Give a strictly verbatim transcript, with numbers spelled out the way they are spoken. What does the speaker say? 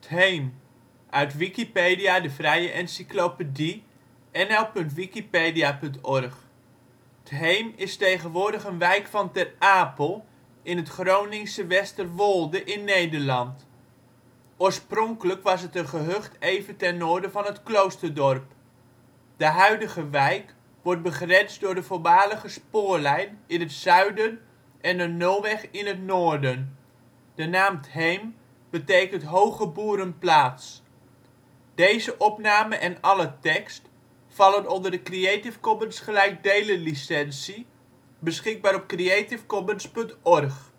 'T Heem, uit Wikipedia, de vrije encyclopedie. N L punt wikipedia punt org. ' T Heem is tegenwoordig een wijk van Ter Apel in het Groningse Westerwolde in Nederland. Oorspronkelijk was het een gehucht even ten noorden van het kloosterdorp. De huidige wijk wordt begrensd door de voormalige spoorlijn in het zuiden en een nulweg in het noorden. De naam ' t Heem betekent hoge boerenplaats. Plaatsen in de gemeente Terborg Dorpen: Bilthoven · De Haar · Majum · Labburg · Niebert · Noordwijk · Nuis Buurtschappen: Bakkerom (deels) · Balktil · De Haar · Hamrik · De Jammer · Keuningswijk · De Linde ·' t Malijk Delen licentie (49° 0 ' NB, 6° 22 ' OL